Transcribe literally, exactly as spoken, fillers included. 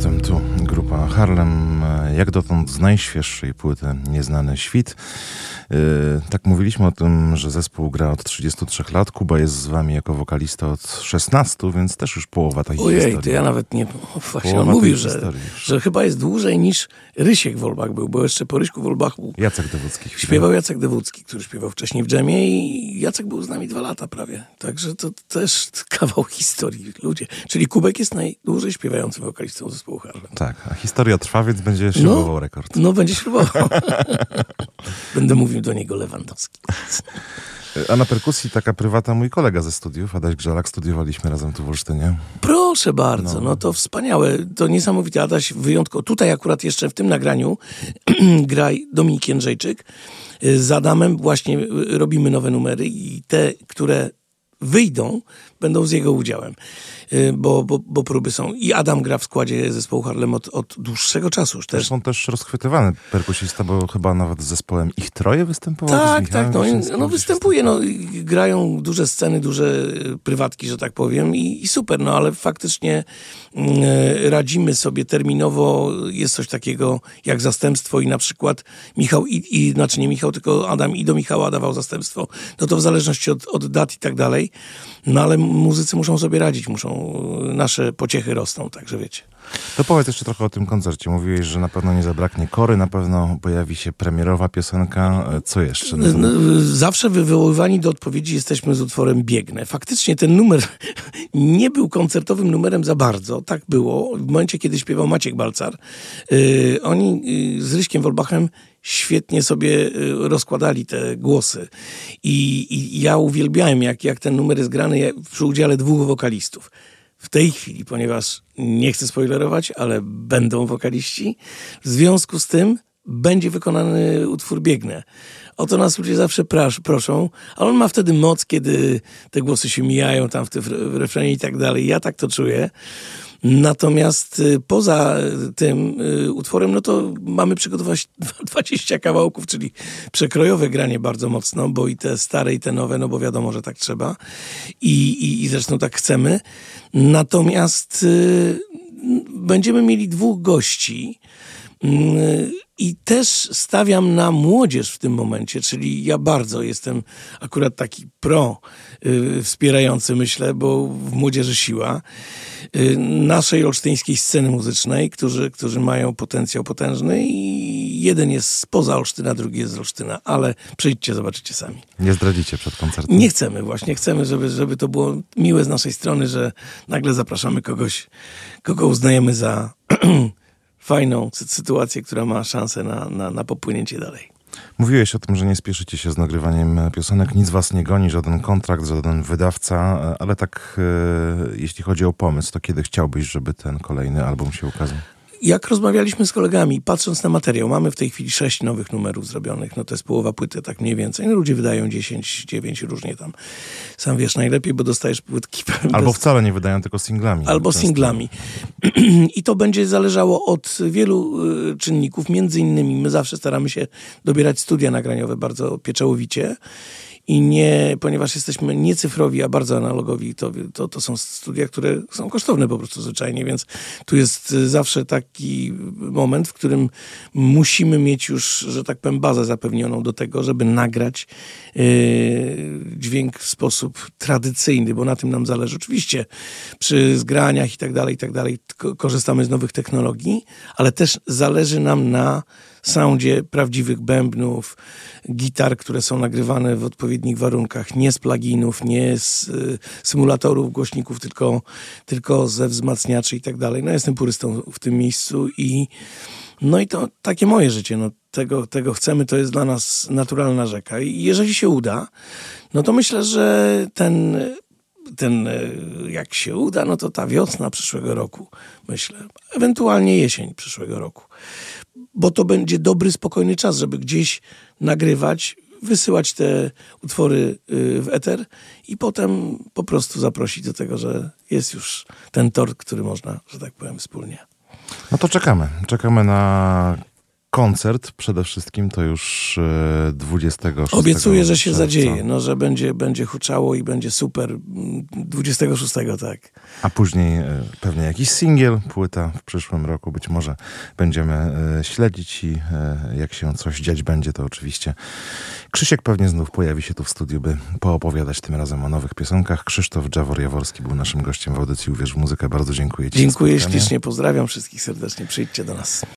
Jestem tu, grupa Harlem, jak dotąd z najświeższej płyty Nieznany Świt. Yy, tak mówiliśmy o tym, że zespół gra od trzydziestu trzech lat. Kuba jest z wami jako wokalista od szesnastu, więc też już połowa tej Ojej, historii. Ojej, to ja nawet nie... Właśnie Połowa on mówił, że, historii. że chyba jest dłużej niż Rysiek Wolbach był, bo jeszcze po Ryśku Wolbachu Jacek Dewódzki. śpiewał Jacek Dewódzki, który śpiewał wcześniej w dżemie i Jacek był z nami dwa lata prawie. Także to też kawał historii, ludzie. Czyli Kubek jest najdłużej śpiewającym wokalistą zespołu Harlem. Tak, a historia trwa, więc będzie śrubował no, rekord. No, będzie śrubował. Będę mówił do niego Lewandowski. A na perkusji taka prywata mój kolega ze studiów, Adaś Grzelak, studiowaliśmy razem tu w Olsztynie. Proszę bardzo, no, no to wspaniałe, to niesamowite. Adaś wyjątkowo, tutaj akurat jeszcze w tym nagraniu gra Dominik Jędrzejczyk. Z Adamem właśnie robimy nowe numery i te, które wyjdą, będą z jego udziałem, bo, bo, bo próby są. I Adam gra w składzie zespołu Harlem od, od dłuższego czasu już też. Zresztą też rozchwytywany perkusista, bo chyba nawet z zespołem Ich Troje występował. Tak, tak, no, no występuje, no, grają duże sceny, duże prywatki, że tak powiem i, i super, no ale faktycznie e, radzimy sobie terminowo, jest coś takiego jak zastępstwo i na przykład Michał, i, i znaczy nie Michał, tylko Adam i do Michała dawał zastępstwo, no to w zależności od, od dat i tak dalej, no ale muzycy muszą sobie radzić, muszą, nasze pociechy rosną, także wiecie. To powiedz jeszcze trochę o tym koncercie. Mówiłeś, że na pewno nie zabraknie kory, na pewno pojawi się premierowa piosenka. Co jeszcze? Zawsze wywoływani do odpowiedzi jesteśmy z utworem Biegnę. Faktycznie ten numer nie był koncertowym numerem za bardzo. Tak było. W momencie, kiedy śpiewał Maciek Balcar, yy, oni yy, z Ryśkiem Wolbachem świetnie sobie rozkładali te głosy. I, i ja uwielbiałem, jak, jak ten numer jest grany przy udziale dwóch wokalistów. W tej chwili, ponieważ nie chcę spoilerować, ale będą wokaliści, w związku z tym będzie wykonany utwór Biegnę. O to nas ludzie zawsze pras- proszą, ale on ma wtedy moc, kiedy te głosy się mijają tam w, ty- w refrenie i tak dalej. Ja tak to czuję. Natomiast y, poza tym y, utworem, no to mamy przygotować dwadzieścia kawałków, czyli przekrojowe granie bardzo mocno, bo i te stare, i te nowe, no bo wiadomo, że tak trzeba. I, i, i zresztą tak chcemy. Natomiast y, będziemy mieli dwóch gości. I też stawiam na młodzież w tym momencie, czyli ja bardzo jestem akurat taki pro y, wspierający, myślę, bo w młodzieży siła y, naszej olsztyńskiej sceny muzycznej, którzy, którzy mają potencjał potężny i jeden jest spoza Olsztyna, drugi jest z Olsztyna, ale przyjdźcie, zobaczycie sami. Nie zdradzicie przed koncertem? Nie chcemy właśnie, chcemy, żeby, żeby to było miłe z naszej strony, że nagle zapraszamy kogoś, kogo uznajemy za fajną sytuację, która ma szansę na, na, na popłynięcie dalej. Mówiłeś o tym, że nie spieszycie się z nagrywaniem piosenek, nic was nie goni, żaden kontrakt, żaden wydawca, ale tak e, jeśli chodzi o pomysł, to kiedy chciałbyś, żeby ten kolejny album się ukazał? Jak rozmawialiśmy z kolegami, patrząc na materiał, mamy w tej chwili sześć nowych numerów zrobionych, no to jest połowa płyty, tak mniej więcej. No ludzie wydają dziesięć, dziewięć, różnie tam. Sam wiesz najlepiej, bo dostajesz płytki. Albo bez... wcale nie wydają, tylko singlami. Albo singlami. I to będzie zależało od wielu y, czynników. Między innymi my zawsze staramy się dobierać studia nagraniowe bardzo pieczołowicie. I nie, ponieważ jesteśmy nie cyfrowi, a bardzo analogowi, to, to, to są studia, które są kosztowne po prostu zwyczajnie, więc tu jest zawsze taki moment, w którym musimy mieć już, że tak powiem, bazę zapewnioną do tego, żeby nagrać yy, dźwięk w sposób tradycyjny, bo na tym nam zależy. Oczywiście przy zgraniach i tak dalej, i tak dalej korzystamy z nowych technologii, ale też zależy nam na soundzie prawdziwych bębnów, gitar, które są nagrywane w odpowiednich warunkach, nie z pluginów, nie z y, symulatorów, głośników, tylko, tylko ze wzmacniaczy i tak dalej. No jestem purystą w tym miejscu i no i to takie moje życie, no tego, tego chcemy, to jest dla nas naturalna rzeka i jeżeli się uda, no to myślę, że ten ten, jak się uda, no to ta wiosna przyszłego roku, myślę, ewentualnie jesień przyszłego roku. Bo to będzie dobry, spokojny czas, żeby gdzieś nagrywać, wysyłać te utwory w eter i potem po prostu zaprosić do tego, że jest już ten tort, który można, że tak powiem, wspólnie. No to czekamy. Czekamy na koncert przede wszystkim to już dwudziestego szóstego. Obiecuję, że się czerwca. zadzieje, no, że będzie, będzie huczało i będzie super. dwudziestego szóstego, tak. A później e, pewnie jakiś singiel, płyta w przyszłym roku. Być może będziemy e, śledzić i e, jak się coś dziać będzie, to oczywiście Krzysiek pewnie znów pojawi się tu w studiu, by poopowiadać tym razem o nowych piosenkach. Krzysztof Dżawor-Jaworski był naszym gościem w audycji Uwierz w muzykę. Bardzo dziękuję Ci. Dziękuję ślicznie, pozdrawiam wszystkich serdecznie. Przyjdźcie do nas.